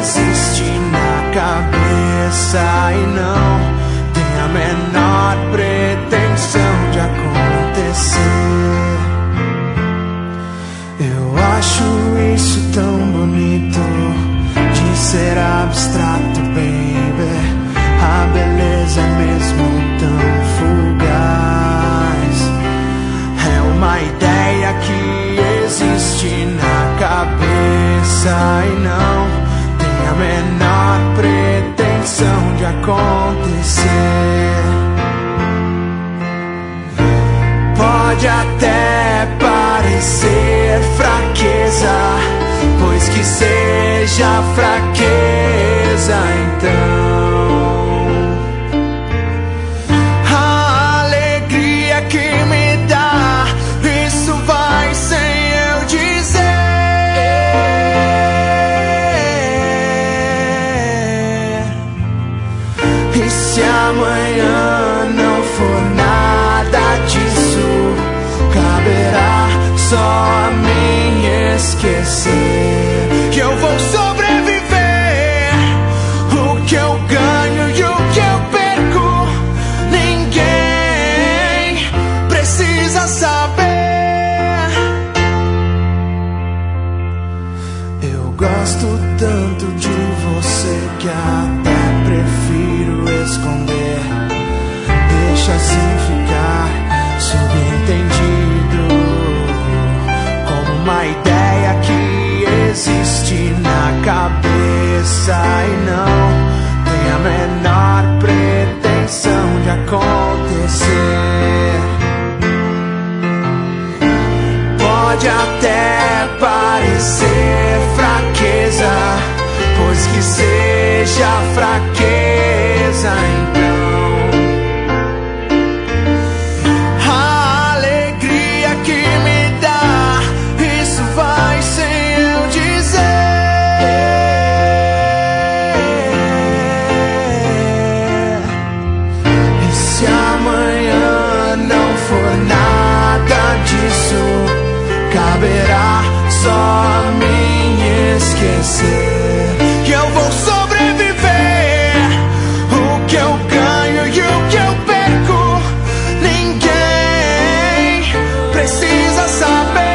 existe na cabeça e não tem a menor pretensão de acontecer. Eu acho isso tão bonito de ser abstrato, baby. A beleza é mesmo tão fugaz. É uma ideia que existe na cabeça e não tem a menor pretensão de acontecer. Pode até parecer fraqueza, pois que seja fraqueza então. A alegria que me dá, isso vai sem eu dizer. E se amanhã não for nada disso, caberá só a mim esquecer que eu vou sobreviver. O que eu ganho e o que eu perco, ninguém precisa saber. Eu gosto tanto de você que até prefiro esconder. Deixa assim ficar subentendido, como uma ideia que existe na cabeça e não tem a menor pretensão de acontecer. Pode até parecer fraqueza, pois que seja fraqueza então. Caberá só a mim esquecer que eu vou sobreviver. O que eu ganho e o que eu perco, ninguém precisa saber.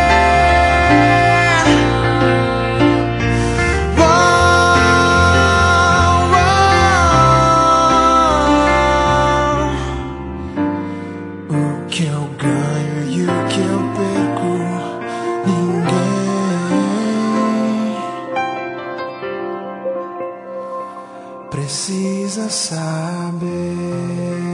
O que eu ganho e o que eu perco, ninguém precisa saber.